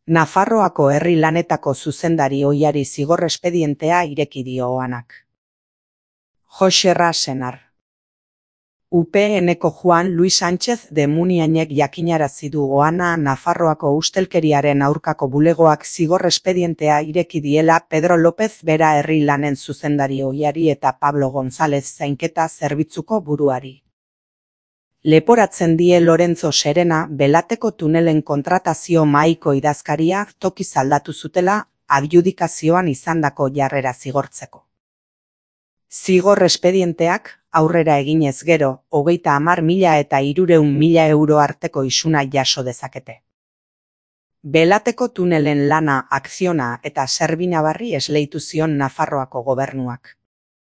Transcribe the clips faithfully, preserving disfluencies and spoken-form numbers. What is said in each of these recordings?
Nafarroako herri lanetako zuzendari ohiari zigor espedientea ireki dio Oanak. Joxerra Senar. U P N-ko Juan Luis Sánchez de Muniainek jakinarazi du Oana Nafarroako ustelkeriaren aurkako bulegoak zigor espedientea ireki diela Pedro López bera herri lanen zuzendari ohiari eta Pablo González zainketa zerbitzuko buruari. Leporatzen die Lorenzo Serena Belateko tunelen kontratazio mahaiko idazkaria tokiz aldatu zutela adjudikazioan izandako jarrera zigortzeko. Zigor espedienteak aurrera eginez gero, hogeita hamar mila eta hirurehun mila euro arteko isuna jaso dezakete. Belateko tunelen lana, akziona eta Zerbinabarri esleitu zion Nafarroako gobernuak.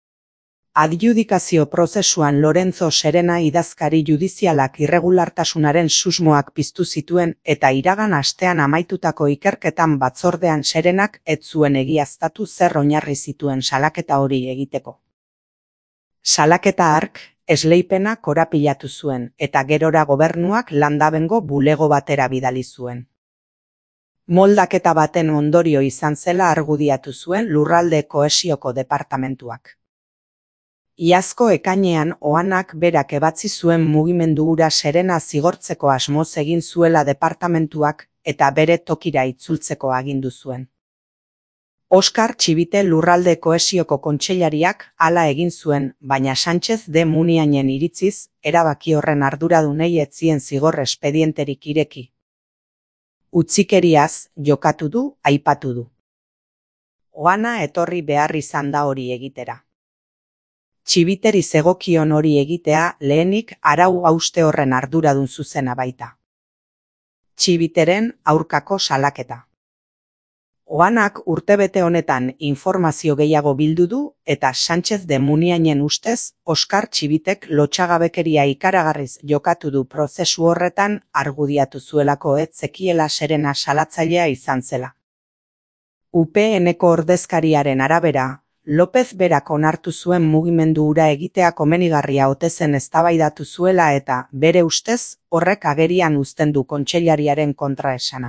Adjudikazio prozesuan Lorenzo Serena idazkari judizialak irregulartasunaren susmoak piztu zituen eta iragan astean amaitutako ikerketan batzordean Serenak ez zuen egiaztatu zer oinarri zituen salaketa hori egiteko. Salaketa hark, esleipena korapilatu zuen eta gerora gobernuak landabengo bulego batera bidali zuen. Moldaketa baten ondorio izan zela argudiatu zuen Lurralde Kohesioko departamentuak. Iazko ekainean Oanak berak ebatzi zuen mugimendu hura Serena zigortzeko asmoz egin zuela departamentuak eta bere tokira itzultzeko agindu zuen. Oskar Txibite Lurralde Kohesioko kontseilariak hala egin zuen, baina Sánchez de Muniainen iritziz, erabaki horren arduradunei ez zien zigor espedienterik ireki. Utzikeriaz jokatu du, aipatu du. Oana etorri behar izan da hori egitera. Txibiteri zegokion hori egitea lehenik arau hauste horren arduradun zuzena baita. Txibiteren aurkako salaketa. Oanak urtebete honetan informazio gehiago bildu du eta Sánchez de Muniainen ustez Oskar Txibitek lotsagabekeria ikaragarriz jokatu du prozesu horretan argudiatu zuelako ez zekiela Serena salatzailea izan zela. U P N-ko ordezkariaren arabera, López berak onartu zuen mugimendu hura egitea komenigarria ote zen eztabaidatu zuela eta, bere ustez, horrek agerian uzten du kontseilariaren kontraesana.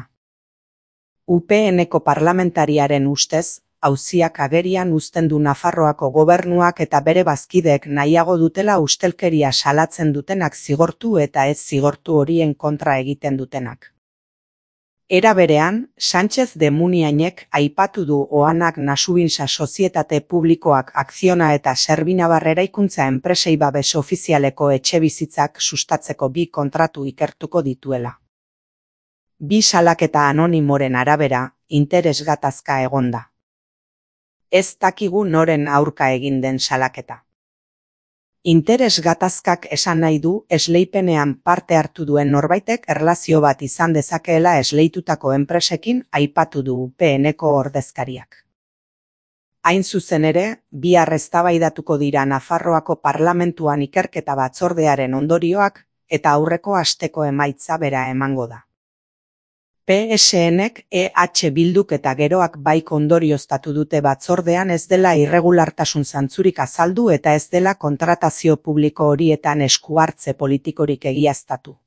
U P N-ko parlamentariaren ustez, auziak agerian uzten du Nafarroako gobernuak eta bere bazkideek nahiago dutela ustelkeria salatzen dutenak zigortu eta ez zigortu horien kontra egiten dutenak. Era berean, Sánchez de Muniainek aipatu du Oanak Nasubinsa Sozietate Publikoak Akziona eta Zerbinabar eraikuntza enpresei babes ofizialeko etxebizitzak sustatzeko bi kontratu ikertuko dituela. Bi salaketa anonimoren arabera, interes gatazka egonda. Ez dakigu noren aurka egin den salaketa. Interes gatazkak esan nahi du esleipenean parte hartu duen norbaitek erlazio bat izan dezakeela esleitutako enpresekin aipatu du U P N-ko ordezkariak. Hain zuzen ere, bihar eztabaidatuko dira Nafarroako parlamentuan ikerketa batzordearen ondorioak eta aurreko asteko emaitza bera emango da. P S N-ek E H Bilduk eta geroak baik ondorioztatu dute batzordean ez dela irregulartasun zantzurik azaldu eta ez dela kontratazio publiko horietan esku hartze politikorik egiaztatu.